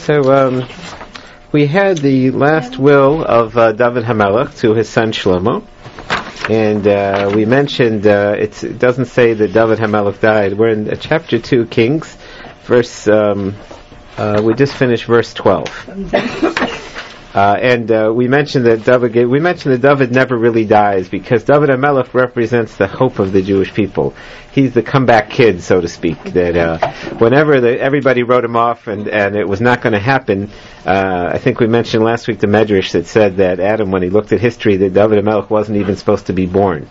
So we had the last will of David HaMelech to his son Shlomo, and we mentioned it doesn't say that David HaMelech died. We're in chapter 2, Kings, verse. We just finished verse 12. And we mentioned that David never really dies because David HaMelech represents the hope of the Jewish people. He's the comeback kid, so to speak. That whenever everybody wrote him off and it was not going to happen, I think we mentioned last week the Medrash that said that Adam, when he looked at history, that David HaMelech wasn't even supposed to be born.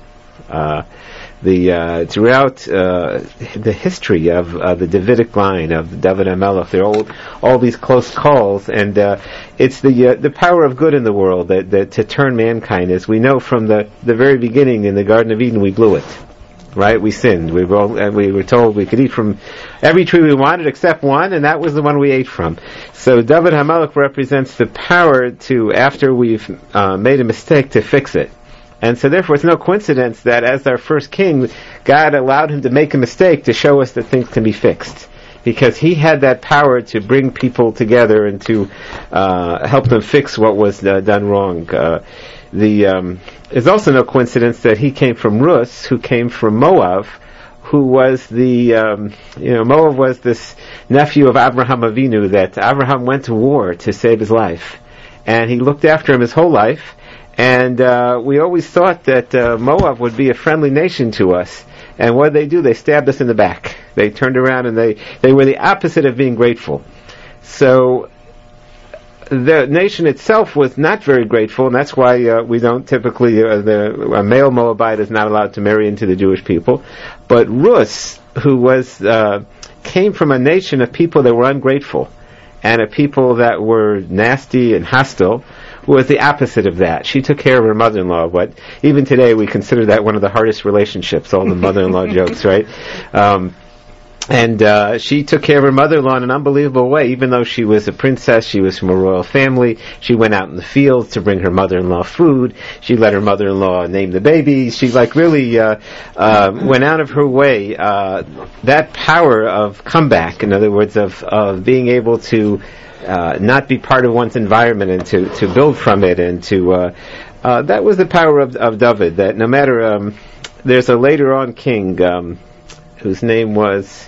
Throughout the history of the Davidic line of David HaMelech, there are all these close calls, and it's the power of good in the world that to turn mankind. As we know from the very beginning in the Garden of Eden, we blew it. Right? We sinned. We were told we could eat from every tree we wanted except one, and that was the one we ate from. So David HaMelech represents the power to, after we've made a mistake, to fix it. And so therefore it's no coincidence that as our first king, God allowed him to make a mistake to show us that things can be fixed. Because he had that power to bring people together and to help them fix what was done wrong. It's also no coincidence that he came from Rus, who came from Moab, who was Moab was this nephew of Abraham Avinu that Abraham went to war to save his life. And he looked after him his whole life. And we always thought that Moab would be a friendly nation to us. And what did they do? They stabbed us in the back. They turned around and they were the opposite of being grateful. So the nation itself was not very grateful, and that's why we don't typically, a male Moabite is not allowed to marry into the Jewish people. But Rus, who came from a nation of people that were ungrateful, and a people that were nasty and hostile, was the opposite of that. She took care of her mother-in-law, but even today we consider that one of the hardest relationships, all the mother-in-law jokes, right? And she took care of her mother-in-law in an unbelievable way. Even though she was a princess, she was from a royal family, she went out in the fields to bring her mother-in-law food, she let her mother-in-law name the baby, she really went out of her way. That power of comeback, in other words, of being able to not be part of one's environment and to build from it, and to that was the power of David, that no matter there's a later on king whose name was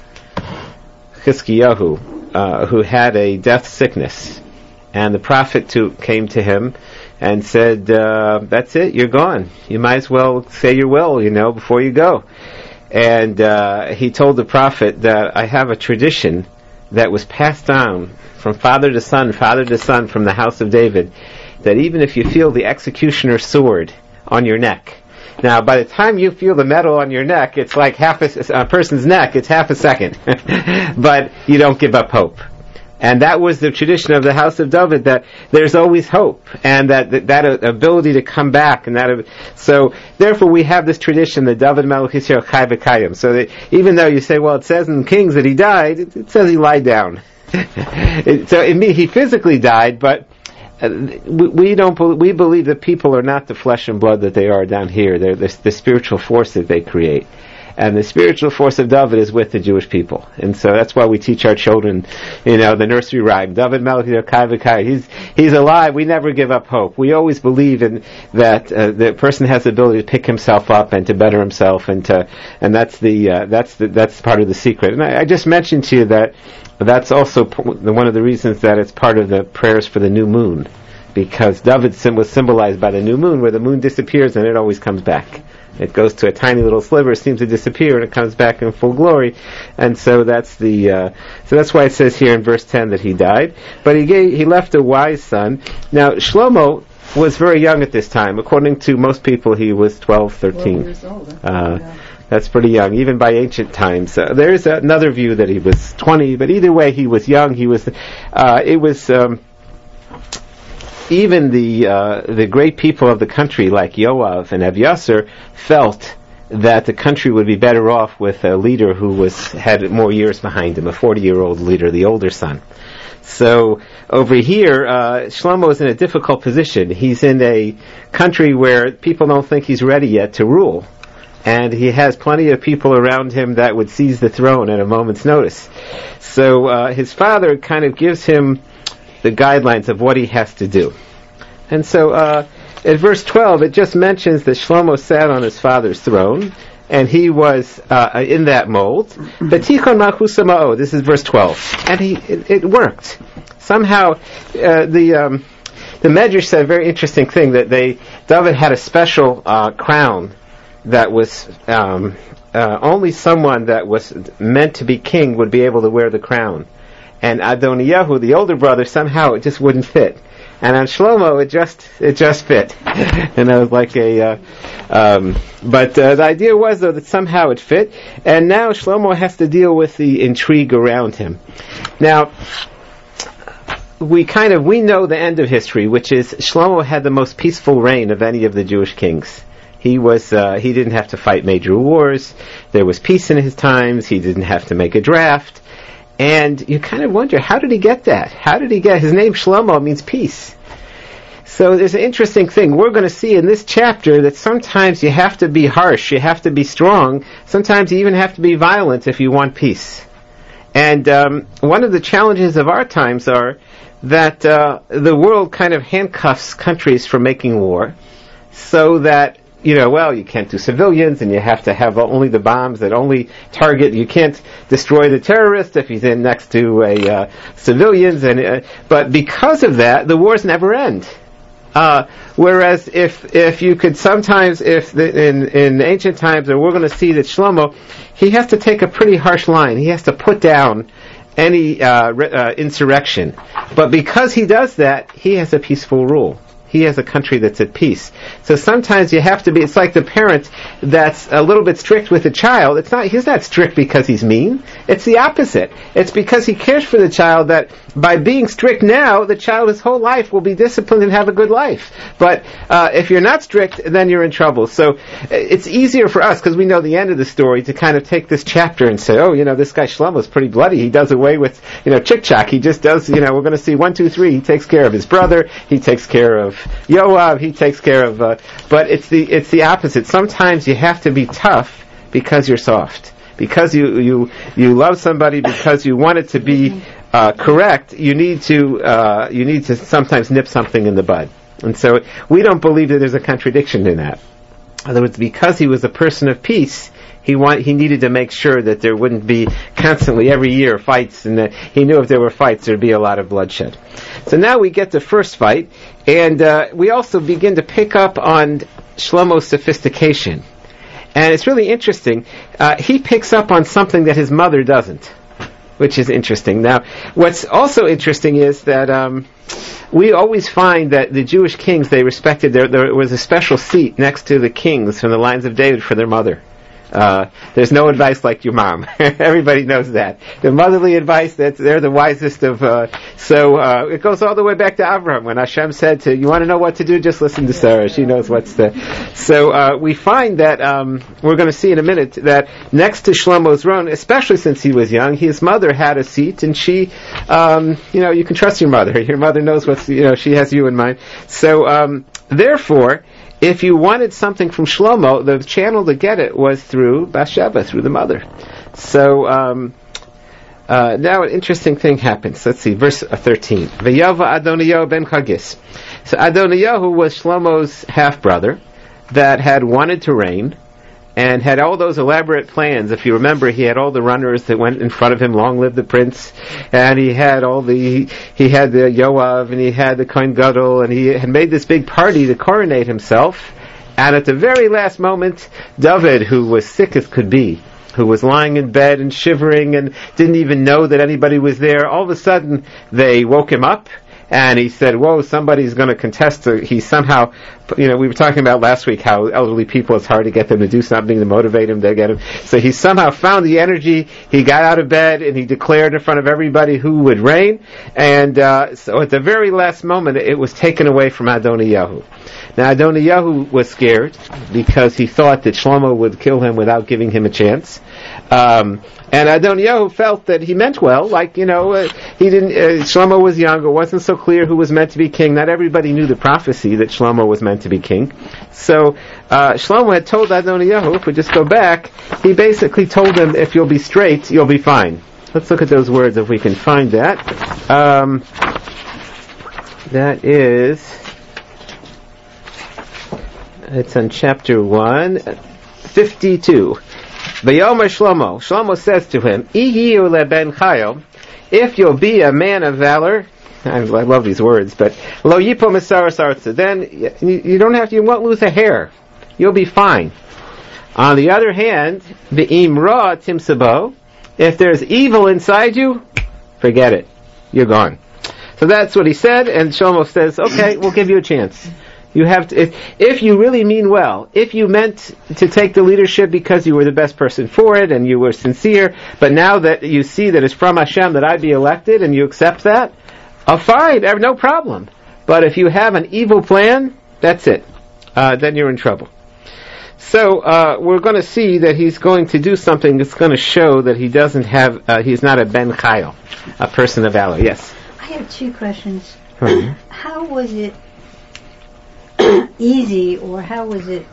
Chizkiyahu, who had a death sickness, and the prophet came to him and said, that's it, you're gone, you might as well say your will, before you go. And he told the prophet that I have a tradition that was passed down from father to son from the house of David, that even if you feel the executioner's sword on your neck, now by the time you feel the metal on your neck, it's like half a person's neck, it's half a second, but you don't give up hope. And that was the tradition of the house of David, that there's always hope, and that ability to come back, and so therefore we have this tradition that David Melech Yisrael Chai V'Kayim. So that even though you say, well, it says in Kings that he died, it says he lied down. So he physically died, but we believe that people are not the flesh and blood that they are down here. They're the spiritual force that they create. And the spiritual force of David is with the Jewish people. And so that's why we teach our children, the nursery rhyme, David Melech Kai V'Kai. He's alive. We never give up hope. We always believe in that the person has the ability to pick himself up and to better himself, and that's part of the secret. And I just mentioned to you that that's also one of the reasons that it's part of the prayers for the new moon, because David was symbolized by the new moon, where the moon disappears and it always comes back. It goes to a tiny little sliver, seems to disappear, and it comes back in full glory. And so that's that's why it says here in verse 10 that he died. But he left a wise son. Now Shlomo was very young at this time. According to most people, he was 12, 13. 12 years old. That's pretty young, even by ancient times. There's another view that he was 20, but either way, he was young. Even the great people of the country, like Yoav and Abiasar, felt that the country would be better off with a leader who had more years behind him, a 40-year-old leader, the older son. So over here, Shlomo is in a difficult position. He's in a country where people don't think he's ready yet to rule. And he has plenty of people around him that would seize the throne at a moment's notice. So his father kind of gives him the guidelines of what he has to do. And so in verse 12, it just mentions that Shlomo sat on his father's throne, and he was in that mold. Betichon malchus ma'od. This is verse 12, and it worked. Somehow, the Medrash said a very interesting thing, that David had a special crown that was only someone that was meant to be king would be able to wear the crown. And Adoniyahu, the older brother, somehow it just wouldn't fit. And on Shlomo, it just fit. And I was like but the idea was, though, that somehow it fit. And now Shlomo has to deal with the intrigue around him. Now, we know the end of history, which is Shlomo had the most peaceful reign of any of the Jewish kings. He didn't have to fight major wars. There was peace in his times. He didn't have to make a draft. And you kind of wonder, how did he get that? His name Shlomo means peace. So there's an interesting thing. We're going to see in this chapter that sometimes you have to be harsh, you have to be strong, sometimes you even have to be violent if you want peace. And one of the challenges of our times are that the world kind of handcuffs countries from making war, so that you can't do civilians, and you have to have only the bombs that only target. You can't destroy the terrorist if he's in next to civilians, but because of that, the wars never end. Whereas if you could sometimes, in ancient times, and we're going to see that Shlomo, he has to take a pretty harsh line. He has to put down any insurrection. But because he does that, he has a peaceful rule. He has a country that's at peace. So sometimes you have to be, it's like the parent that's a little bit strict with the child. He's not strict because he's mean. It's the opposite. It's because he cares for the child, that by being strict now, the child his whole life will be disciplined and have a good life. But if you're not strict, then you're in trouble. So it's easier for us, because we know the end of the story, to kind of take this chapter and say, this guy Shlomo's pretty bloody. He does away with, chick-chock. He just does, we're going to see 1, 2, 3. He takes care of his brother. He takes care of Yoav. He takes care of, but it's the opposite. Sometimes you have to be tough because you're soft. Because you love somebody, because you want it to be correct, you need to sometimes nip something in the bud. And so we don't believe that there's a contradiction in that. In other words, because he was a person of peace, he needed to make sure that there wouldn't be constantly, every year, fights, and that he knew if there were fights, there'd be a lot of bloodshed. So now we get the first fight, and we also begin to pick up on Shlomo's sophistication. And it's really interesting. He picks up on something that his mother doesn't, which is interesting. Now, what's also interesting is that we always find that the Jewish kings, they respected, there was a special seat next to the kings from the lines of David for their mother. There's no advice like your mom. Everybody knows that. The motherly advice, they're the wisest of, so it goes all the way back to Abraham, when Hashem said you want to know what to do, just listen to Sarah. She knows so we find that, we're going to see in a minute, that next to Shlomo's throne, especially since he was young, his mother had a seat, and she, you can trust your mother. Your mother knows she has you in mind. So, therefore, if you wanted something from Shlomo, the channel to get it was through Bathsheba, through the mother. So now an interesting thing happens. Let's see, verse 13. V'yava Adoniyahu ben Chagis. So Adoniyahu was Shlomo's half-brother that had wanted to reign and had all those elaborate plans. If you remember, he had all the runners that went in front of him, long live the prince, and he had the Yoav, and he had the Kohen Gadol, and he had made this big party to coronate himself. And at the very last moment, David, who was sick as could be, who was lying in bed and shivering and didn't even know that anybody was there, all of a sudden they woke him up, and he said, whoa, somebody's going to contest. He somehow, we were talking about last week how elderly people, it's hard to get them to do something, to motivate them, to get him. So he somehow found the energy, he got out of bed, and he declared in front of everybody who would reign. And so at the very last moment, it was taken away from Adoniyahu. Now Adoniyahu was scared, because he thought that Shlomo would kill him without giving him a chance. And Adoniyahu felt that he meant well, he didn't, Shlomo was young, it wasn't so clear who was meant to be king. Not everybody knew the prophecy that Shlomo was meant to be king. So, Shlomo had told Adoniyahu, if we just go back, he basically told him, if you'll be straight, you'll be fine. Let's look at those words if we can find that. That is, it's on chapter 1, 52. V'yomer Shlomo. Shlomo says to him, Ihi leben chayil, if you'll be a man of valor, I love these words, but lo yipo misaras artza, then you won't lose a hair. You'll be fine. On the other hand, v'im ra timsabo, if there's evil inside you, forget it. You're gone. So that's what he said, and Shlomo says, okay, we'll give you a chance. You have to, if you really mean well, if you meant to take the leadership because you were the best person for it and you were sincere, but now that you see that it's from Hashem that I be elected and you accept that, fine, no problem. But if you have an evil plan, that's it. Then you're in trouble. So we're going to see that he's going to do something that's going to show that he doesn't have, he's not a ben chayil, a person of valor. Yes? I have two questions. Mm-hmm. How was it easy, or how was it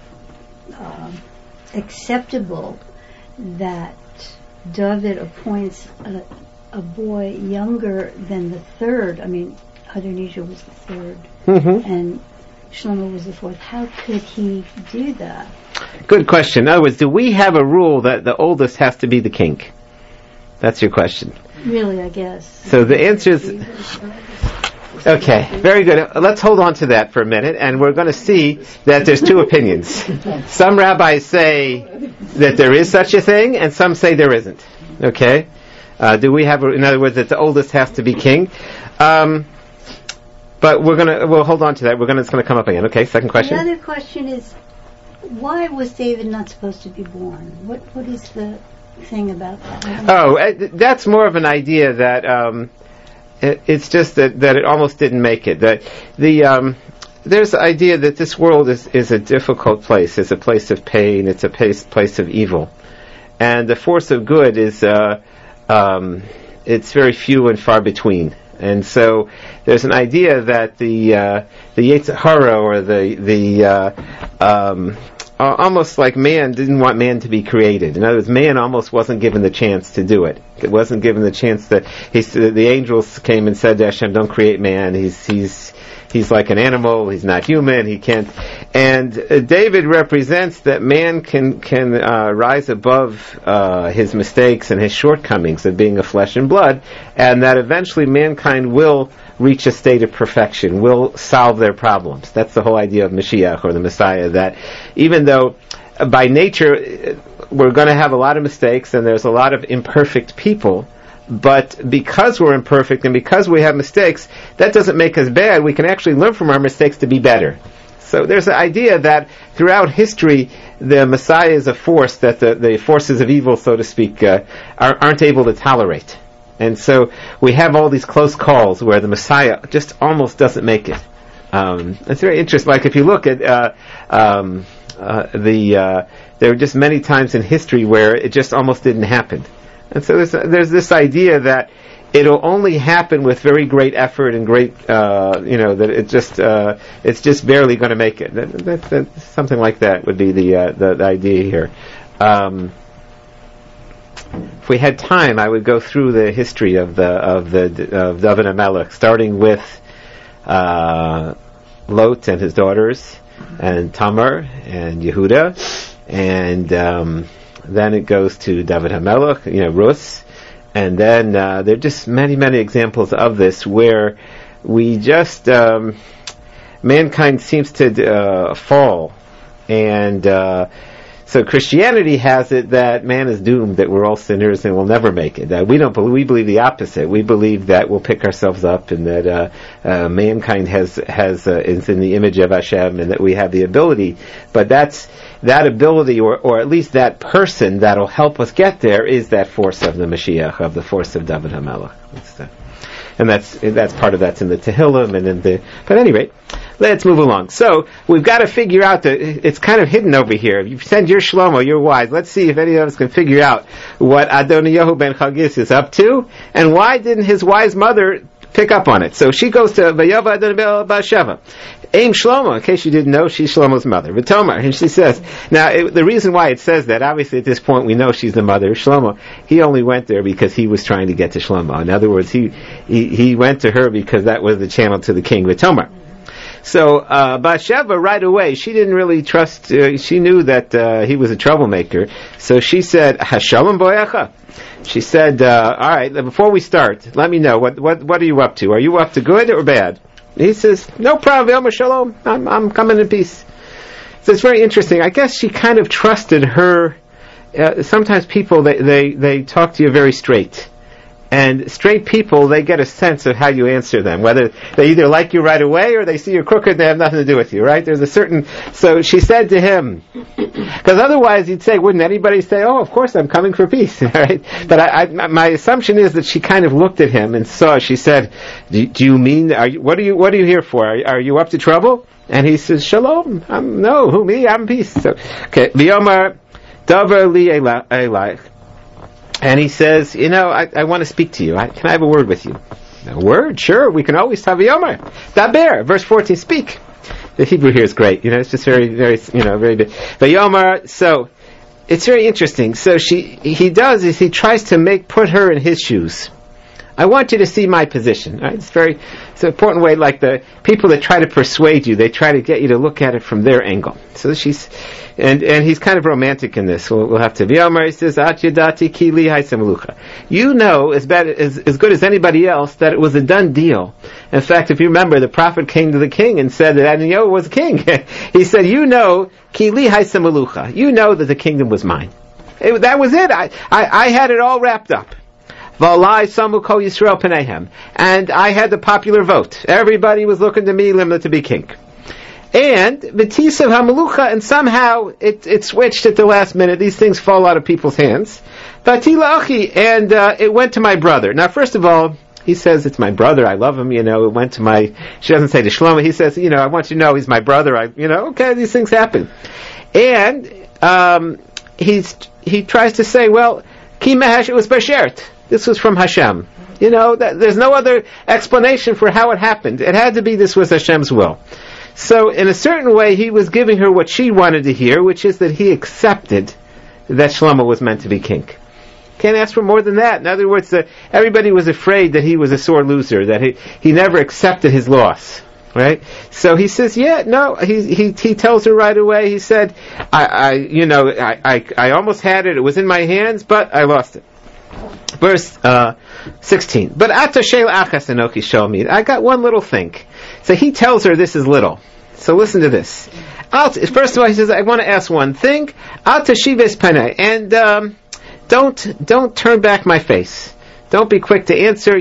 acceptable that David appoints a boy younger than the third? I mean, Adonijah was the third, and Shlomo was the fourth. How could he do that? Good question. In other words, do we have a rule that the oldest has to be the king? That's your question. Really, I guess. So the answer is... Okay, very good. Let's hold on to that for a minute, and we're going to see that there's two opinions. Some rabbis say that there is such a thing, and some say there isn't. Okay? Do we have, in other words, that the oldest has to be king? But we'll hold on to that. It's going to come up again. Okay, second question. The other question is, why was David not supposed to be born? What is the thing about that? That's more of an idea that it's just that it almost didn't make it. That there's the idea that this world is a difficult place. It's a place of pain. It's a place of evil, and the force of good is it's very few and far between. And so there's an idea that the Yetzer Hara, or the almost like man didn't want man to be created. In other words, man almost wasn't given the chance to do it. It wasn't given the chance that the angels came and said to Hashem, "Don't create man. He's like an animal. He's not human. He can't." And David represents that man can rise above his mistakes and his shortcomings of being of flesh and blood, and that eventually mankind will reach a state of perfection, will solve their problems. That's the whole idea of Mashiach, or the Messiah, that even though by nature we're going to have a lot of mistakes and there's a lot of imperfect people, but because we're imperfect and because we have mistakes, that doesn't make us bad. We can actually learn from our mistakes to be better. So there's the idea that throughout history, the Messiah is a force that the forces of evil, so to speak, aren't able to tolerate. And so we have all these close calls where the Messiah just almost doesn't make it. It's very interesting. Like if you look at there were just many times in history where it just almost didn't happen. And so there's this idea that it'll only happen with very great effort and great, that it's just barely going to make it. That something like that would be the idea here. If we had time, I would go through the history of David HaMelech, starting with Lot and his daughters, and Tamar and Yehuda, and then it goes to David HaMelech, Rus, and then there are just many, many examples of this where we just mankind seems to fall, and so Christianity has it that man is doomed, that we're all sinners and we'll never make it. We believe the opposite. We believe that we'll pick ourselves up, and that mankind is in the image of Hashem, and that we have the ability. But that ability, or at least that person that'll help us get there, is that force of the Mashiach, of the force of David HaMelech. And that's part of that's in the Tehillim and in the. But at any rate, let's move along. So we've got to figure out that it's kind of hidden over here. You send your Shlomo, you're wise. Let's see if any of us can figure out what Adoniyahu ben Chagis is up to, and why didn't his wise mother pick up on it. So she goes to Vayava Basheva. Aim Shlomo, in case you didn't know, she's Shlomo's mother. V'tomar, and she says, now the reason why it says that, obviously at this point we know she's the mother of Shlomo. He only went there because he was trying to get to Shlomo. In other words, he went to her because that was the channel to the king. V'tomar. So Bathsheba right away, she didn't really trust. She knew that he was a troublemaker. So she said, "Hashalom boyacha." She said, "All right, before we start, let me know what are you up to? Are you up to good or bad?" He says, "No problem, Shalom. I'm coming in peace." So it's very interesting. I guess she kind of trusted her. Sometimes people they talk to you very straight. And straight people, they get a sense of how you answer them. Whether they either like you right away or they see you're crooked, they have nothing to do with you, right? There's a certain... So she said to him, because otherwise you'd say, wouldn't anybody say, oh, of course I'm coming for peace, right? But my assumption is that she kind of looked at him and saw, she said, do you mean, what are you here for? Are you up to trouble? And he says, Shalom. No, who, me? I'm peace. So, okay. V'yomar davar li elayich. And he says, I want to speak to you. Can I have a word with you? A word? Sure, we can always have V'yomar. Daber, verse 14, speak. The Hebrew here is great. It's just very, very, very good. V'yomar, so, it's very interesting. So he tries to put her in his shoes. I want you to see my position. Right? It's an important way, like the people that try to persuade you, they try to get you to look at it from their angle. So and he's kind of romantic in this. We'll have to. V'yomar, he says, At yadati ki li haisa melucha. You know as good as anybody else that it was a done deal. In fact, if you remember, the prophet came to the king and said that Adonai was king. He said, ki li haisa melucha. You know that the kingdom was mine. That was it. I had it all wrapped up. V'alai samu kol Yisrael penehem. And I had the popular vote. Everybody was looking to me, Limna, to be king. And v'tisav hamalucha, and somehow it switched at the last minute. These things fall out of people's hands. V'atila achi, and it went to my brother. Now, first of all, he says, it's my brother, I love him, it went to she doesn't say to Shlomo, he says, I want you to know he's my brother, okay, these things happen. And he tries to say, well, ki mehesh, it was bashert. This was from Hashem. There's no other explanation for how it happened. It had to be this was Hashem's will. So, in a certain way, he was giving her what she wanted to hear, which is that he accepted that Shlomo was meant to be king. Can't ask for more than that. In other words, everybody was afraid that he was a sore loser, that he never accepted his loss. Right? So he says, he tells her right away, he said, I almost had it, it was in my hands, but I lost it. Verse 16. But ata sheil achas enoki shomid. I got one little thing. So he tells her this is little. So listen to this. First of all, he says, I want to ask one thing. Ata shives panei. And don't turn back my face. Don't be quick to answer,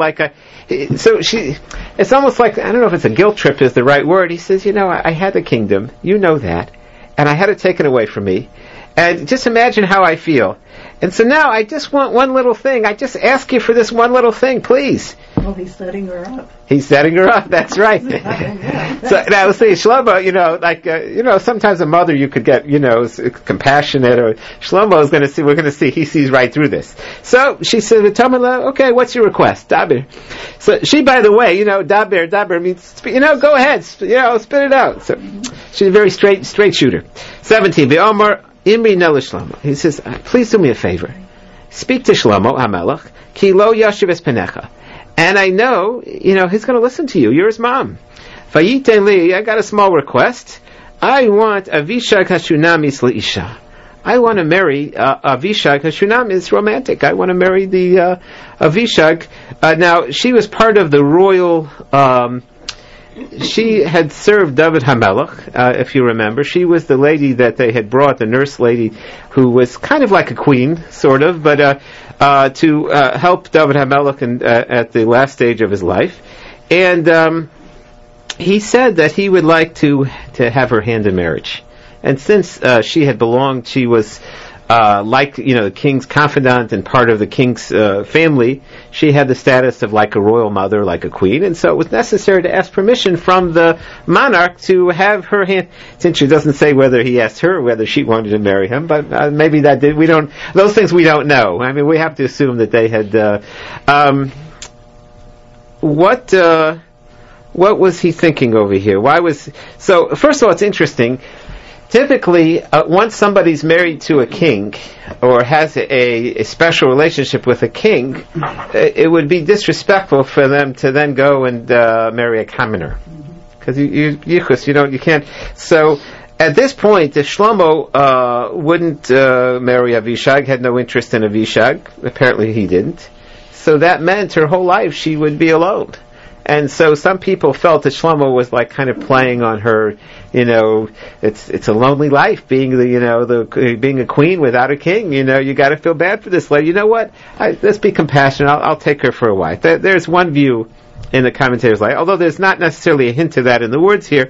it's almost like, I don't know if it's a guilt trip is the right word. He says, I had the kingdom, that, and I had it taken away from me. And just imagine how I feel. And so now I just want one little thing. I just ask you for this one little thing, please. Well, he's setting her up. He's setting her up, that's right. So now let's see, Shlomo, sometimes a mother you could get, compassionate, or Shlomo is going to see, we're going to see, he sees right through this. So she said, okay, what's your request? Dabir. So she, by the way, Dabir means, go ahead, spit it out. So she's a very straight shooter. 17, V'omar Imri Nela Shlomo. He says, please do me a favor. Speak to Shlomo HaMelech, ki lo yashiv es penecha. And I know, he's going to listen to you. You're his mom. Vayiten li, I got a small request. I want Avishag Hashunamis leisha. I want to marry Avishag Hashunam. It's romantic. I want to marry the Avishag. Now, she was part of the royal... she had served David HaMelech, if you remember. She was the lady that they had brought, the nurse lady, who was kind of like a queen, sort of, but to help David HaMelech at the last stage of his life. And he said that he would like to have her hand in marriage. And since she was the king's confidant and part of the king's family, she had the status of like a royal mother, like a queen, and so it was necessary to ask permission from the monarch to have her hand. Since she doesn't say whether he asked her or whether she wanted to marry him, but maybe that did. Those things we don't know. I mean, we have to assume that they had. what was he thinking over here? So first of all, it's interesting. Typically, once somebody's married to a king or has a special relationship with a king, it would be disrespectful for them to then go and marry a commoner, because you can't. So at this point, if Shlomo wouldn't marry Avishag, had no interest in Avishag, apparently he didn't. So that meant her whole life she would be alone. And so some people felt that Shlomo was like kind of playing on her, it's a lonely life being being a queen without a king. You got to feel bad for this lady. You know what? Let's be compassionate. I'll take her for a wife. There's one view in the commentators, although there's not necessarily a hint of that in the words here.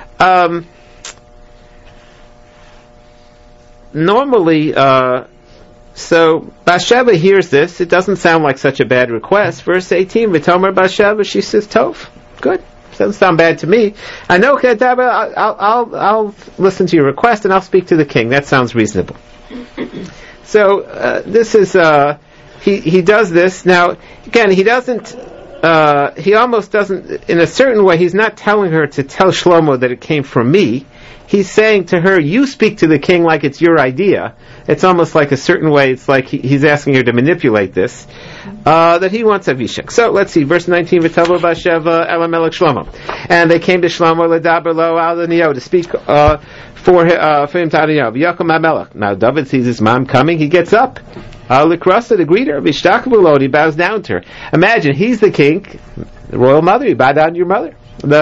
Normally, so Bathsheba hears this. It doesn't sound like such a bad request. Verse 18, V'tomer Bathsheba, she says, Tov. Good. Doesn't sound bad to me. I know, I'll listen to your request and I'll speak to the king. That sounds reasonable. So this is he does this. Now again, he almost doesn't, in a certain way, he's not telling her to tell Shlomo that it came from me. He's saying to her, you speak to the king like it's your idea. It's almost like a certain way, it's like he's asking her to manipulate this, that he wants Avishag. So let's see, verse 19, V'tavo Bathsheba Elamelech Shlomo. And they came to Shlomo L'daber lo al Adoniyahu, to speak for him to Adoniyahu. V'yakom HaMelech. Now David sees his mom coming, he gets up. L'krasa, to greet her. V'shtakavu lo, he bows down to her. Imagine, he's the king, the royal mother, you bow down to your mother.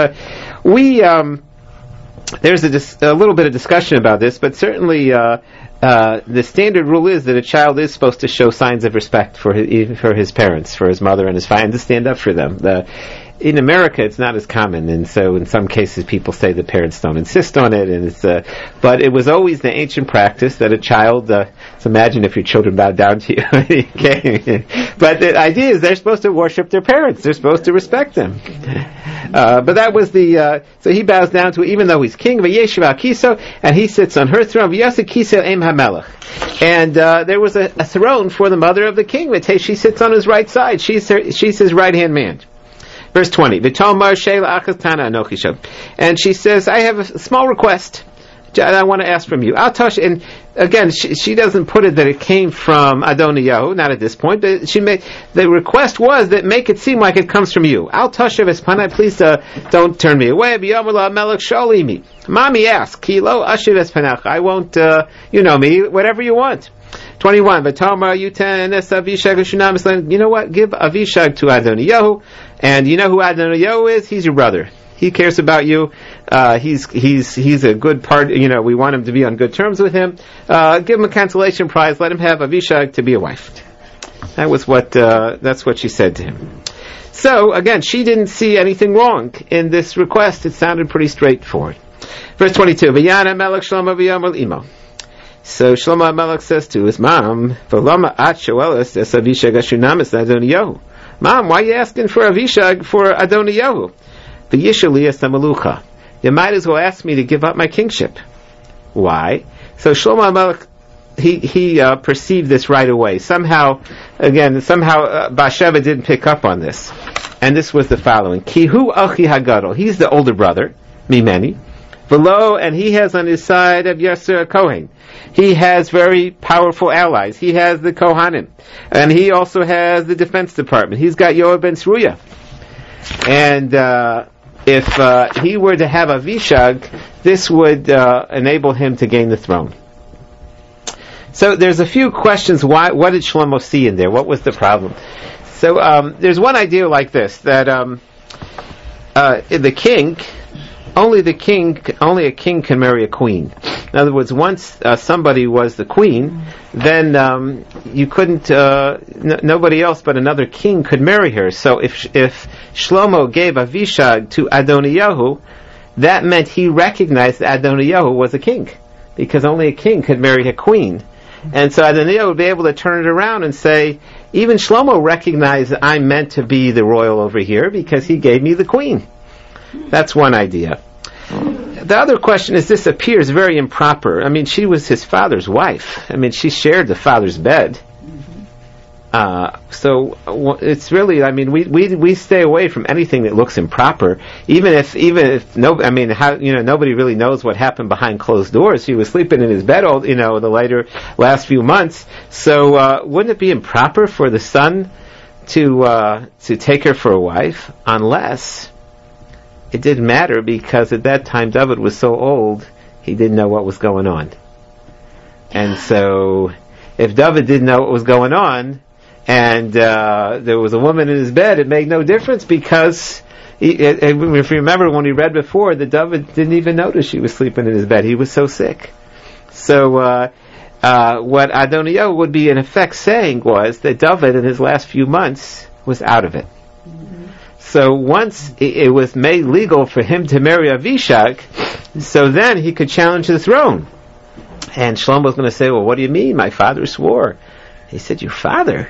There's a little bit of discussion about this, but certainly the standard rule is that a child is supposed to show signs of respect for his parents, for his mother and his father, and to stand up for them. In America, it's not as common, and so in some cases people say the parents don't insist on it, and but it was always the ancient practice that a child, so imagine if your children bow down to you. But the idea is they're supposed to worship their parents, they're supposed to respect them. But that was so he bows down to it, even though he's king, and he sits on her throne, and there was a throne for the mother of the king, she sits on his right side, she's his right-hand man. Verse 20, and she says, I have a small request that I want to ask from you. And again, she doesn't put it that it came from Adoniyahu, not at this point, but the request was that make it seem like it comes from you. Please don't turn me away. Mommy asked, I won't, you know me, whatever you want. 21, you know what? Give Avishag to Adoniyahu, and you know who Adoniyahu is? He's your brother. He cares about you. He's a good part. We want him to be on good terms with him. Give him a consolation prize. Let him have Avishag to be a wife. That's what she said to him. So again, she didn't see anything wrong in this request. It sounded pretty straightforward. Verse 22. V'yana melech Shlomo v'yomer imo. So Shlomo HaMelech says to his mom, Mom, why are you asking for Avishag for Adoniyahu? You might as well ask me to give up my kingship. Why? So Shlomo HaMelech, he perceived this right away. Somehow Bathsheba didn't pick up on this. And this was the following. Kihu achi hagadol. He's the older brother, mimeni. Below, and he has on his side of Yasser Kohen. He has very powerful allies. He has the Kohanim. And he also has the Defense Department. He's got Yoav ben Tzruya. And if he were to have Avishag, this would enable him to gain the throne. So there's a few questions. What did Shlomo see in there? What was the problem? So there's one idea like this, that only a king can marry a queen. In other words, once somebody was the queen, then you couldn't. Nobody else but another king could marry her. So if Shlomo gave Avishag to Adoniyahu, that meant he recognized that Adoniyahu was a king, because only a king could marry a queen. And so Adoniyahu would be able to turn it around and say, even Shlomo recognized that I'm meant to be the royal over here because he gave me the queen. That's one idea. The other question is, this appears very improper. I mean, she was his father's wife. I mean, she shared the father's bed. So it's really, I mean, we stay away from anything that looks improper, even if nobody really knows what happened behind closed doors. He was sleeping in his bed all, the last few months. So wouldn't it be improper for the son to take her for a wife, unless it didn't matter, because at that time David was so old he didn't know what was going on. And so if David didn't know what was going on, and there was a woman in his bed, it made no difference, because if you remember when we read before, that David didn't even notice she was sleeping in his bed. He was so sick. So what Adoniyahu would be in effect saying was that David in his last few months was out of it. Mm-hmm. So once it was made legal for him to marry Avishag, so then he could challenge the throne. And Shlomo was going to say, well, what do you mean? My father swore. He said, Your father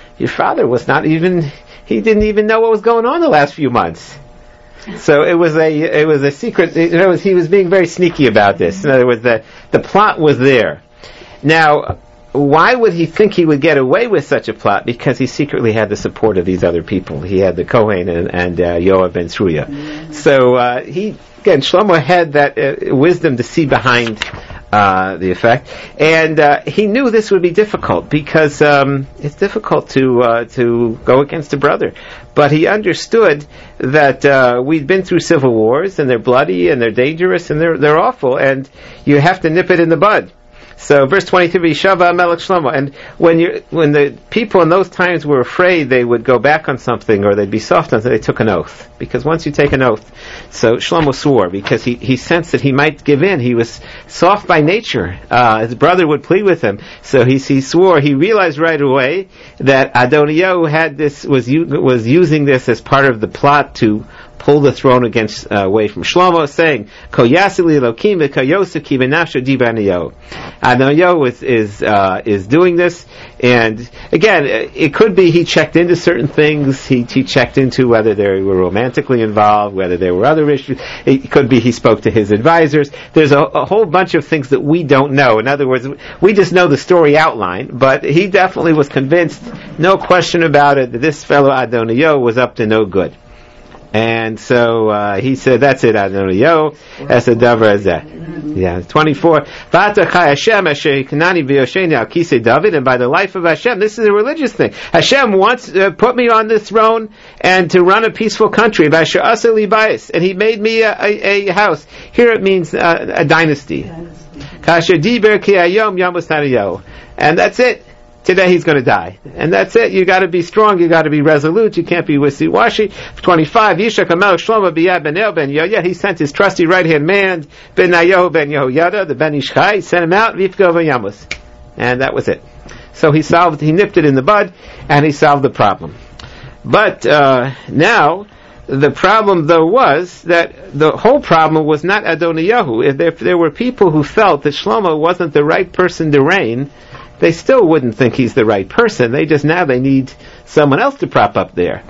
was not even, he didn't even know what was going on the last few months. So it was a secret, he was being very sneaky about this. In other words, the plot was there. Now, why would he think he would get away with such a plot? Because he secretly had the support of these other people. He had the Kohen and Yoav ben Tzruya. Mm-hmm. So Shlomo had that wisdom to see behind the effect, and he knew this would be difficult, because it's difficult to go against a brother. But he understood that we'd been through civil wars, and they're bloody, and they're dangerous, and they're awful, and you have to nip it in the bud. So verse 23, Shava Melech Shlomo. And when the people in those times were afraid they would go back on something, or they'd be soft on something, they took an oath. Because once you take an oath, so Shlomo swore, because he sensed that he might give in. He was soft by nature. His brother would plead with him. So he swore. He realized right away that Adoniyahu was using this as part of the plot to pull the throne away from Shlomo, saying, Koyasili Elokim v'Koyosaki v'Nafsho Dibaniyo. Adoniyahu is doing this, and again, it could be he checked into certain things. He checked into whether they were romantically involved, whether there were other issues. It could be he spoke to his advisors. There's a whole bunch of things that we don't know. In other words, we just know the story outline, but he definitely was convinced, no question about it, that this fellow Adoniyahu was up to no good. And so he said, that's it, Adoniyahu, as a davar azeh. Yeah, 24. V'atachai Hashem asher hiknani v'yosheni al kisei David, and by the life of Hashem, this is a religious thing. Hashem wants put me on this throne and to run a peaceful country. V'asher asa li bayis, and He made me a house. Here it means a dynasty. Kasher diber ki hayom yamus Adoniyahu, and that's it. Today he's going to die. And that's it. You got to be strong. You got to be resolute. You can't be wishy-washy. 25. Yishak HaMelech Shlomo b'yad Benel ben Yoyad. He sent his trusty right-hand man, Benayahu ben Yehoyada, the Ben Ishchai. He sent him out, Vifgo v'yamus. And that was it. So he nipped it in the bud, and he solved the problem. But now, the problem though was that the whole problem was not Adoniyahu. If there were people who felt that Shlomo wasn't the right person to reign, they still wouldn't think he's the right person. They need someone else to prop up there.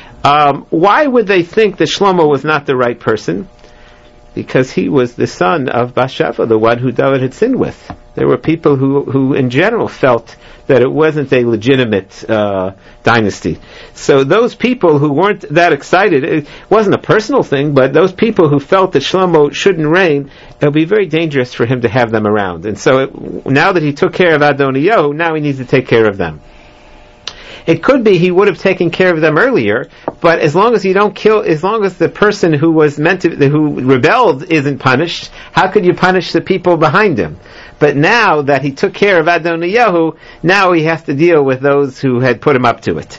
Why would they think that Shlomo was not the right person? Because he was the son of Bathsheba, the one who David had sinned with. There were people who in general felt that it wasn't a legitimate dynasty. So those people who weren't that excited, it wasn't a personal thing, but those people who felt that Shlomo shouldn't reign, it would be very dangerous for him to have them around. And so now that he took care of Adoniyahu, now he needs to take care of them. It could be he would have taken care of them earlier, but as long as you don't as long as the person who rebelled isn't punished, how could you punish the people behind him? But now that he took care of Adoniyahu, now he has to deal with those who had put him up to it.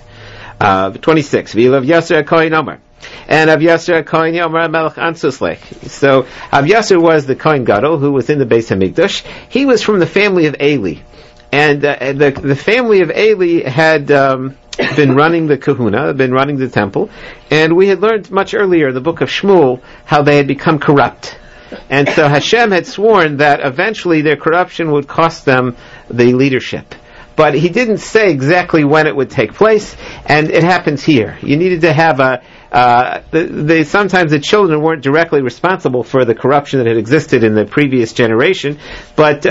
26. V'ilav Yasser HaKohen Omer. And Avyasar HaKohen Yomer Melech Ansuslech. So Avyasar was the Kohen Gadol who was in the Beis HaMikdash. He was from the family of Eli. And the family of Eli had been running the kahuna, been running the temple, and we had learned much earlier in the book of Shmuel how they had become corrupt. And so Hashem had sworn that eventually their corruption would cost them the leadership. But He didn't say exactly when it would take place, and it happens here. You needed to have sometimes the children weren't directly responsible for the corruption that had existed in the previous generation, but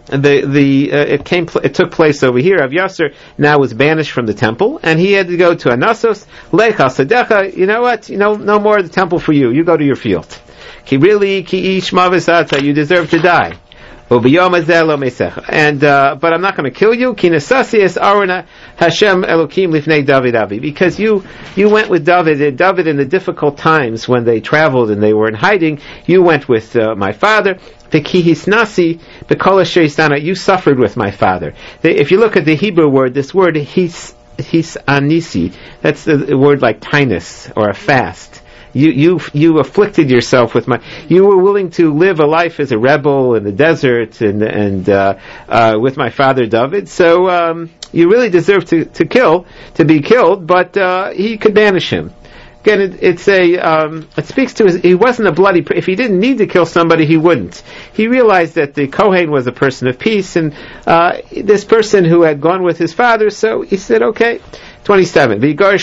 it took place over here. Avyasar now was banished from the temple, and he had to go to Anasos, Lecha Sadecha. You know what? No more of the temple for you. You go to your field. Ki ish mavisata. You deserve to die. But I'm not going to kill you. Hashem Elokim lifnei David Avi, because you went with David in the difficult times when they traveled and they were in hiding. You went with my father. You suffered with my father. If you look at the Hebrew word, this word hisanisi, that's the word like tinus or a fast. You afflicted yourself with you were willing to live a life as a rebel in the desert and with my father David. So you really deserve to be killed, but he could banish him. Again, it speaks to he wasn't a bloody. If he didn't need to kill somebody, he wouldn't. He realized that the Kohen was a person of peace, and this person who had gone with his father. So he said, "Okay." 27.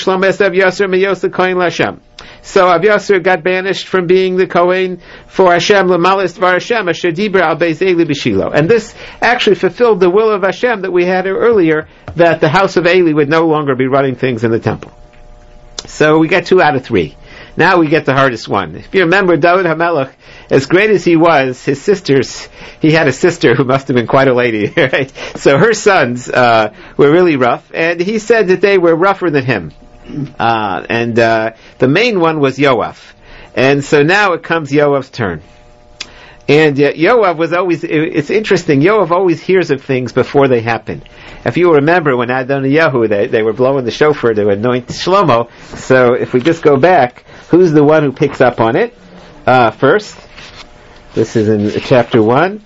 So Avyasar got banished from being the Kohen for Hashem l'malis dvar Hashem asher dibra al beis Eli b'Shilo. And this actually fulfilled the will of Hashem that we had earlier, that the house of Eli would no longer be running things in the temple. So we get 2 out of 3. Now we get the hardest one. If you remember, David HaMelech, as great as he was, his sisters, he had a sister who must have been quite a lady, right? So her sons were really rough, and he said that they were rougher than him. And the main one was Yoav. And so now it comes Yoav's turn. And Yoav was always, it's interesting, Yoav always hears of things before they happen. If you remember when Adoniyahu, they were blowing the shofar to anoint Shlomo, so if we just go back, who's the one who picks up on it first? This is in chapter 1.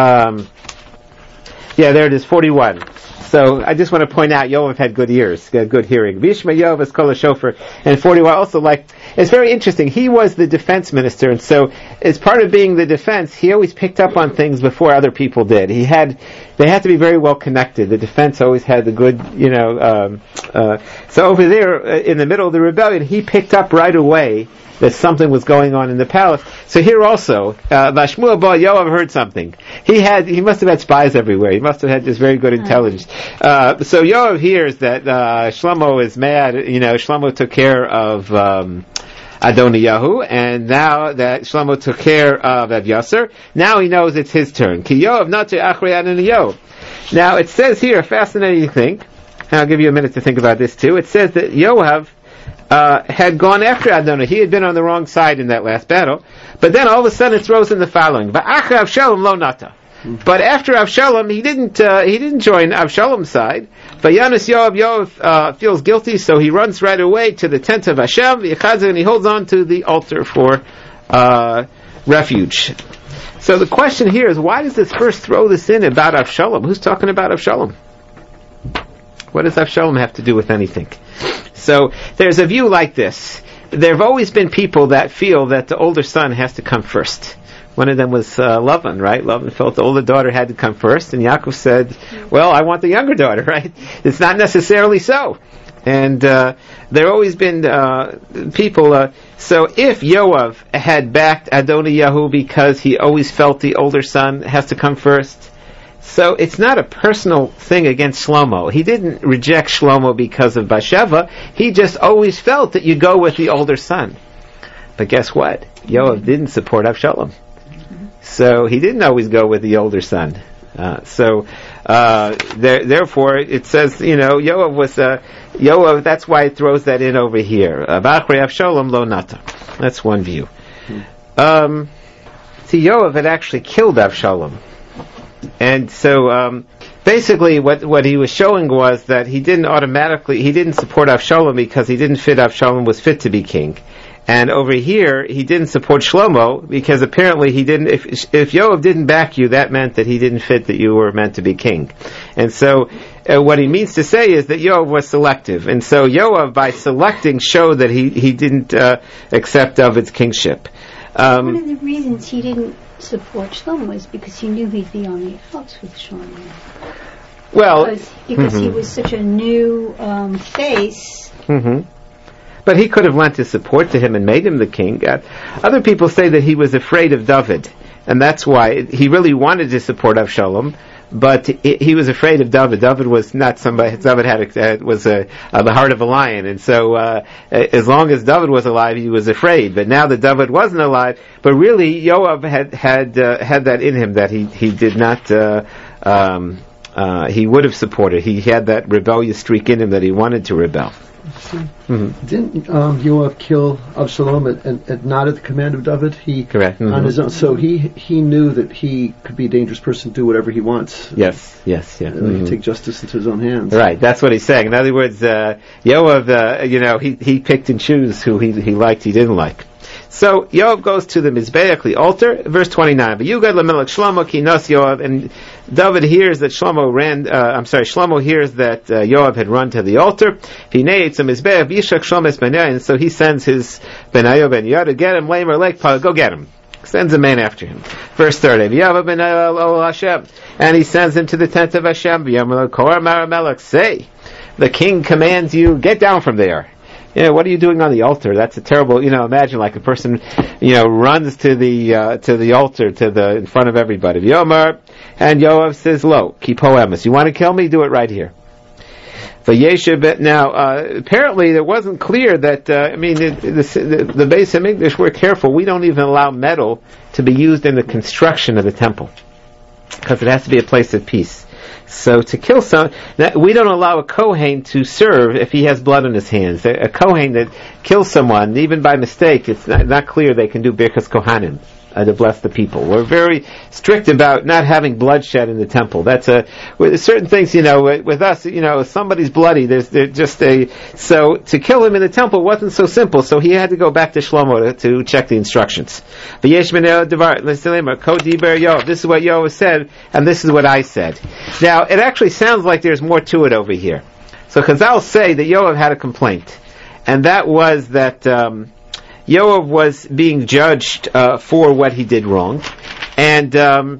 There it is, 41. So I just want to point out, Yoav had good ears, good hearing. Vishma Yoav is called a shofar, and 41 also it's very interesting. He was the defense minister, and so as part of being the defense, he always picked up on things before other people did. They had to be very well connected. The defense always had the good, so over there, in the middle of the rebellion, he picked up right away that something was going on in the palace. So here also, Vashmuel Ba Yoav heard something. He must have had spies everywhere. He must have had this very good intelligence. So Yoav hears that Shlomo is mad. Shlomo took care of Adoniyahu, and now that Shlomo took care of Avyasar, now he knows it's his turn. Ki Yoav nate achrei Adoniyahu. Now it says here a fascinating thing. And I'll give you a minute to think about this too. It says that Yoav had gone after Adonai. He had been on the wrong side in that last battle. But then all of a sudden it throws in the following. But after Avshalom, he didn't join Avshalom's side. But Yoav feels guilty, so he runs right away to the tent of Hashem, and he holds on to the altar for refuge. So the question here is, why does this first throw this in about Avshalom? Who's talking about Avshalom? What does Avshalom have to do with anything? So there's a view like this. There have always been people that feel that the older son has to come first. One of them was Lavan, right? Lavan felt the older daughter had to come first, and Yaakov said, well, I want the younger daughter, right? It's not necessarily so. And there have always been people... so if Yoav had backed Adoniyahu because he always felt the older son has to come first, so it's not a personal thing against Shlomo. He didn't reject Shlomo because of Bathsheba. He just always felt that you go with the older son. But guess what? Yoav didn't support Avshalom. So he didn't always go with the older son. Therefore, it says, Yoav was, Yoav, that's why it throws that in over here. B'achrei Avshalom lo nata. That's one view. Yoav had actually killed Avshalom. And so, basically what he was showing was that he didn't support Avshalom because he didn't fit Avshalom was fit to be king. And over here, he didn't support Shlomo because apparently he didn't, if Yoav didn't back you, that meant that he didn't fit that you were meant to be king. And so, what he means to say is that Yoav was selective. And so Yoav, by selecting, showed that he didn't accept David's kingship. One of the reasons he didn't support Shlomo is because he knew he'd be on the outs with Shlomo. Well, because he was such a new face. Mm-hmm. But he could have lent his support to him and made him the king. Other people say that he was afraid of David, and that's why he really wanted to support Avshalom, but he was afraid of David. David was not somebody. David was the heart of a lion, and so as long as David was alive, he was afraid. But now that David wasn't alive, but really Yoav had that in him, that he did not. He would have supported. He had that rebellious streak in him that he wanted to rebel. Mm-hmm. Didn't Yoav kill Absalom not at the command of David? Correct. Mm-hmm. On his own. So he knew that he could be a dangerous person, do whatever he wants. Yes. Yeah. He could take justice into his own hands. Right. That's what he's saying. In other words, Yoav, he picked and chose who he liked, he didn't like. So Yoav goes to the Mizbeach, the altar, verse 29. V'yugad lemelech Shlomo ki nos Yoav, and David hears that Shlomo hears that Yoav had run to the altar. Hinei it's a Mizbeach b'yishak Shlomo es Benaiah, and so he sends his Benaiah ben Yehoiada to get him. Lamer lek, go get him. Sends a man after him. Verse 30. V'yava Benaiah ol Hashem, and he sends him to the tent of Hashem. V'yamar kor maramelech, say, the king commands you, get down from there. What are you doing on the altar? That's a terrible, imagine like a person, runs to the altar, in front of everybody. Yomar, and Yoav says, lo, keep hoemus. You want to kill me? Do it right here. Now, apparently it wasn't clear that, the Beis HaMikdash were careful. We don't even allow metal to be used in the construction of the temple, because it has to be a place of peace. So to kill we don't allow a Kohen to serve if he has blood on his hands. A Kohen that kills someone, even by mistake, it's not clear they can do Birkas Kohanim to bless the people. We're very strict about not having bloodshed in the temple. That's with certain things, with us, if somebody's bloody, so to kill him in the temple wasn't so simple, so he had to go back to Shlomo to check the instructions. This is what Yoav said, and this is what I said. Now, it actually sounds like there's more to it over here. So Chazal say that Yoav had a complaint, and that was that Yoav was being judged for what he did wrong, and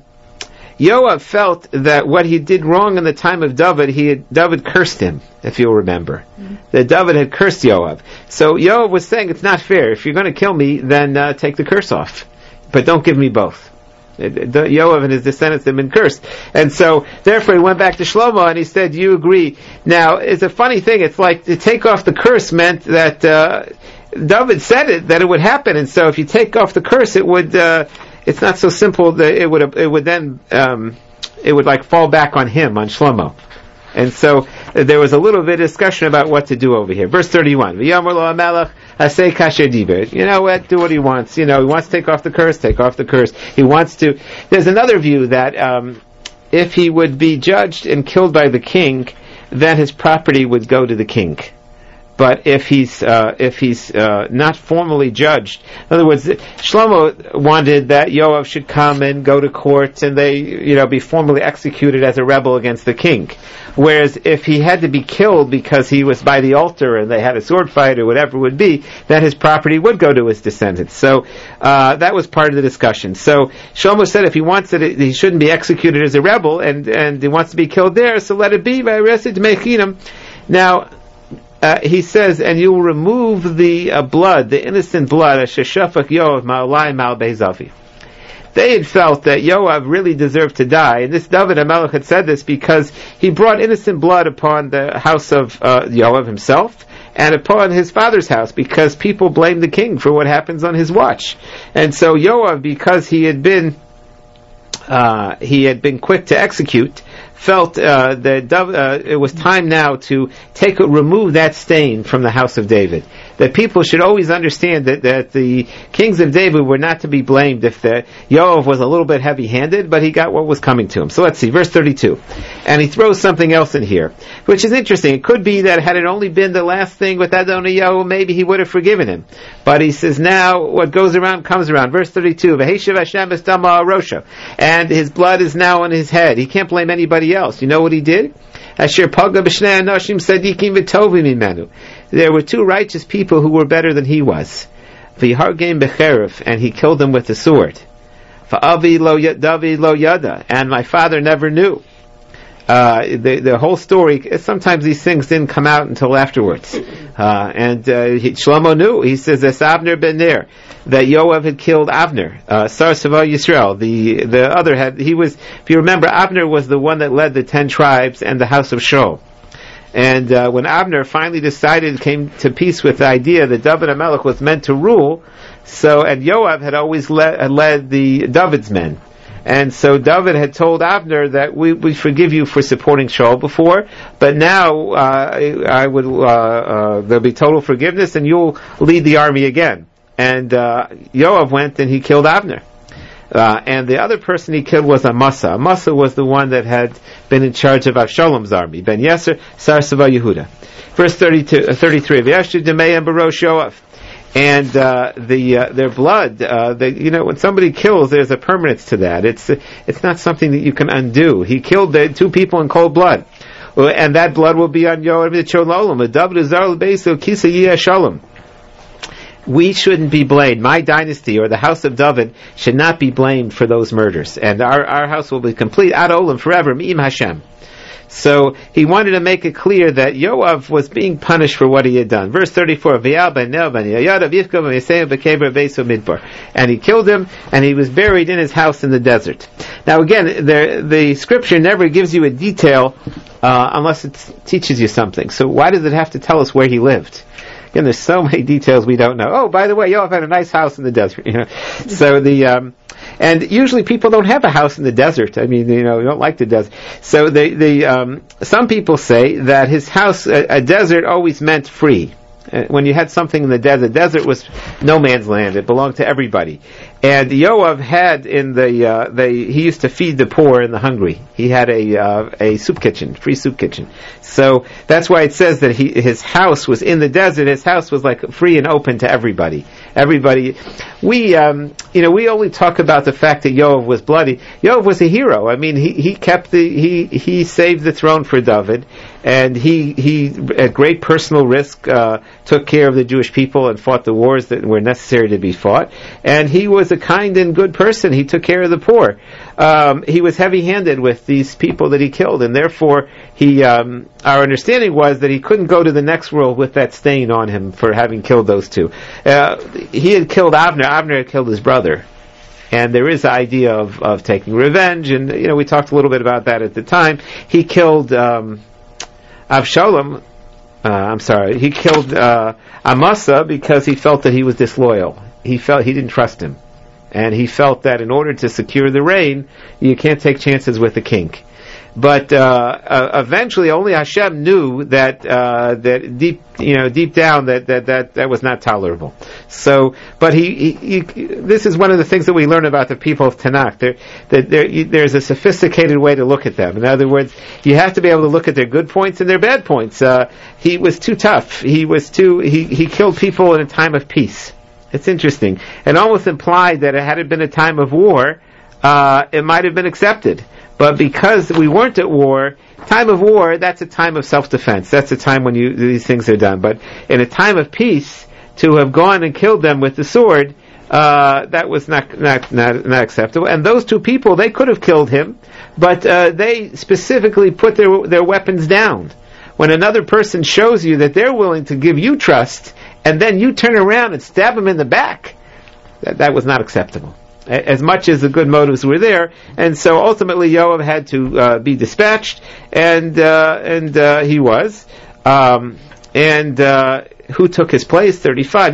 Yoav felt that what he did wrong in the time of David, David cursed him, if you'll remember. Mm-hmm. That David had cursed Yoav. So Yoav was saying, it's not fair. If you're going to kill me, then take the curse off. But don't give me both. Yoav and his descendants have been cursed. And so, therefore, he went back to Shlomo and he said, you agree. Now, it's a funny thing. It's like to take off the curse meant that David said that it would happen. And so if you take off the curse, it would... it's not so simple that it would like fall back on him, on Shlomo. And so there was a little bit of discussion about what to do over here. Verse 31. V'yamar lo HaMelech aseh kasher diber. You know what? Do what he wants. He wants to take off the curse, take off the curse. He wants to... There's another view that if he would be judged and killed by the king, then his property would go to the king. But if he's not formally judged, in other words, Shlomo wanted that Yoav should come and go to court and they, be formally executed as a rebel against the king. Whereas if he had to be killed because he was by the altar and they had a sword fight or whatever it would be, then his property would go to his descendants. So that was part of the discussion. So Shlomo said if he wants it, he shouldn't be executed as a rebel and he wants to be killed there, so let it be by arrested to make him. Now, he says, and you will remove the blood, the innocent blood, Sheshafach Yoav Ma'olai Ma'al Bezavi. They had felt that Yoav really deserved to die, and this David HaMelech had said this because he brought innocent blood upon the house of Yoav himself, and upon his father's house, because people blamed the king for what happens on his watch. And so Yoav, because he had been quick to execute, felt that it was time now to remove that stain from the house of David. That people should always understand that the kings of David were not to be blamed if Yoav was a little bit heavy-handed, but he got what was coming to him. So let's see, verse 32. And he throws something else in here, which is interesting. It could be that had it only been the last thing with Adoniyahu, maybe he would have forgiven him. But he says now, what goes around comes around. Verse 32, V'heshav Hashem b'stama rosha. And his blood is now on his head. He can't blame anybody else. You know what he did? Asher paga b'shnei anoshim sadikim v'tovim imenu. There were two righteous people who were better than he was. V'hargim b'cheref, and he killed them with the sword. V'avi lo David lo yada, and my father never knew. The whole story, sometimes these things didn't come out until afterwards. Shlomo knew. He says, "As Avner ben Ner," that Yoav had killed Avner, Sar Sava Yisrael. The other he was. If you remember, Avner was the one that led the 10 tribes and the house of Shaul. And when Avner finally came to peace with the idea that David HaMelech was meant to rule, and Yoav had always led the David's men. And so David had told Avner that we forgive you for supporting Shaul before, but now there'll be total forgiveness and you'll lead the army again. And Yoav went and he killed Avner. And the other person he killed was Amasa. Amasa was the one that had been in charge of Avshalom's army. Ben Yeser, Sar Sava Yehuda. Verse 33. V'yashtu Demei and Barosh Yoav. And their blood, when somebody kills, there's a permanence to that. It's not something that you can undo. He killed the 2 people in cold blood, and that blood will be on Yoav Shalom. We shouldn't be blamed. My dynasty or the house of David should not be blamed for those murders, and our house will be complete ad olam forever. Mi'im Hashem. So he wanted to make it clear that Yoav was being punished for what he had done. Verse 34, and he killed him, and he was buried in his house in the desert. Now again, the scripture never gives you a detail unless it teaches you something. So why does it have to tell us where he lived? Again, there's so many details we don't know. Oh, by the way, Yoav had a nice house in the desert. So and usually people don't have a house in the desert. I mean, we don't like the desert. So some people say that his house, a desert, always meant free. When you had something in the desert was no man's land. It belonged to everybody. And Yoav had he used to feed the poor and the hungry. He had a soup kitchen, free soup kitchen. So that's why it says that his house was in the desert. His house was like free and open to everybody. We only talk about the fact that Yoav was bloody. Yoav was a hero. I mean, he saved the throne for David, and he at great personal risk took care of the Jewish people and fought the wars that were necessary to be fought. And he was a kind and good person. He took care of the poor. He was heavy-handed with these people that he killed, and therefore our understanding was that he couldn't go to the next world with that stain on him for having killed those 2. He had killed Avner. Avner had killed his brother. And there is the idea of taking revenge, and we talked a little bit about that at the time. He killed Avshalom. He killed Amasa because he felt that he was disloyal. He felt he didn't trust him. And he felt that in order to secure the reign, you can't take chances with the king. But eventually, only Hashem knew that deep down that was not tolerable. So, but this is one of the things that we learn about the people of Tanakh. There's a sophisticated way to look at them. In other words, you have to be able to look at their good points and their bad points. He was too tough. He killed people in a time of peace. It's interesting. It almost implied that had it been a time of war, it might have been accepted. But because we weren't at war, time of war, that's a time of self-defense. That's a time when these things are done. But in a time of peace, to have gone and killed them with the sword, that was not acceptable. And those 2 people, they could have killed him, but they specifically put their weapons down. When another person shows you that they're willing to give you trust, and then you turn around and stab him in the back, that was not acceptable. As much as the good motives were there, and so ultimately Yoav had to be dispatched, and he was. Who took his place? 35.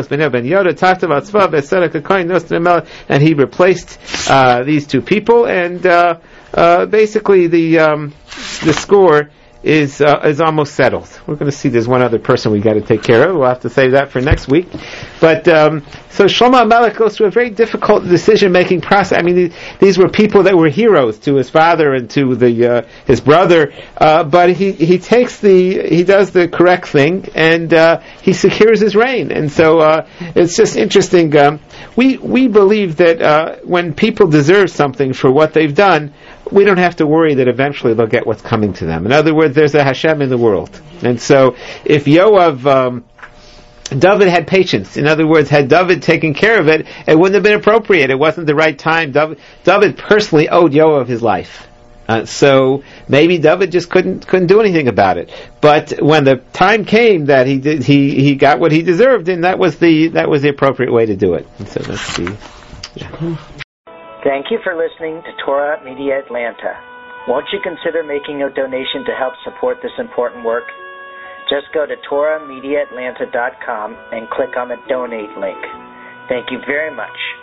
And he replaced these 2 people, and basically the score is almost settled. We're going to see there's one other person we got to take care of. We'll have to save that for next week. But so Shlomo HaMelech goes through a very difficult decision-making process. I mean, these were people that were heroes to his father and to his brother. But he does the correct thing, and he secures his reign. And so it's just interesting. We believe that when people deserve something for what they've done, we don't have to worry that eventually they'll get what's coming to them. In other words, there's a Hashem in the world. And so if Yoav, David had patience. In other words, had David taken care of it, it wouldn't have been appropriate. It wasn't the right time. David personally owed Yoav his life. So maybe David just couldn't do anything about it. But when the time came that he got what he deserved, and that was the appropriate way to do it. And so that's the. Yeah. Thank you for listening to Torah Media Atlanta. Won't you consider making a donation to help support this important work? Just go to TorahMediaAtlanta.com and click on the donate link. Thank you very much.